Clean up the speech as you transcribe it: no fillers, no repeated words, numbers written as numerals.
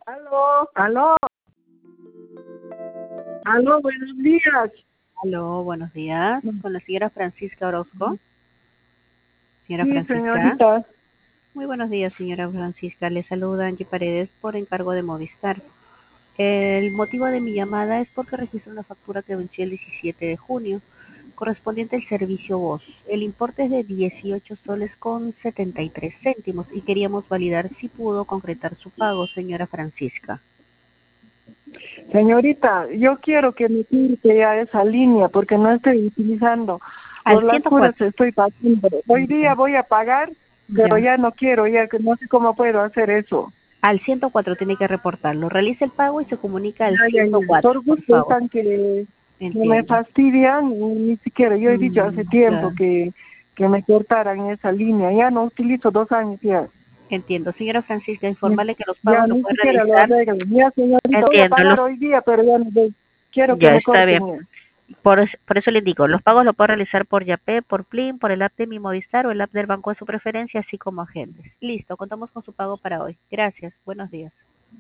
Aló, aló, aló, buenos días. Aló, buenos días. Con la señora Francisca Orozco. Señora Sí, Francisca. señorita. Muy buenos días, señora Francisca. Le saluda Angie Paredes por encargo de Movistar. El motivo de mi llamada es porque registró una factura que venció el 17 de junio, correspondiente al servicio voz. El importe es de 18 soles con 73 céntimos y queríamos validar si pudo concretar su pago, señora Francisca. Señorita, yo quiero que me quite ya esa línea porque no estoy utilizando. Al Por las puras 104. estoy pagando. Hoy día voy a pagar, pero Ya. ya no quiero, ya que no sé cómo puedo hacer eso. Al 104 tiene que reportarlo. Realice el pago y se comunica al Ya. 104, Por por gusto favor. están que me Entiendo. fastidian, y ni siquiera. Yo he dicho hace tiempo Claro. que me cortaran esa línea. Ya no utilizo 2 años ya. Entiendo. Señora Francisca, informarle que los Ya pagos lo ni puede siquiera lo realizar. arreglan. Ya, señorita, voy a Entiendo. pagar hoy día, pero ya no voy. Quiero que Ya me está bien. corten ya. Por eso le indico, los pagos lo puede realizar por Yape, por Plin, por el app de Mi Movistar o el app del banco de su preferencia, así como agentes. Listo, contamos con su pago para hoy. Gracias. Buenos días.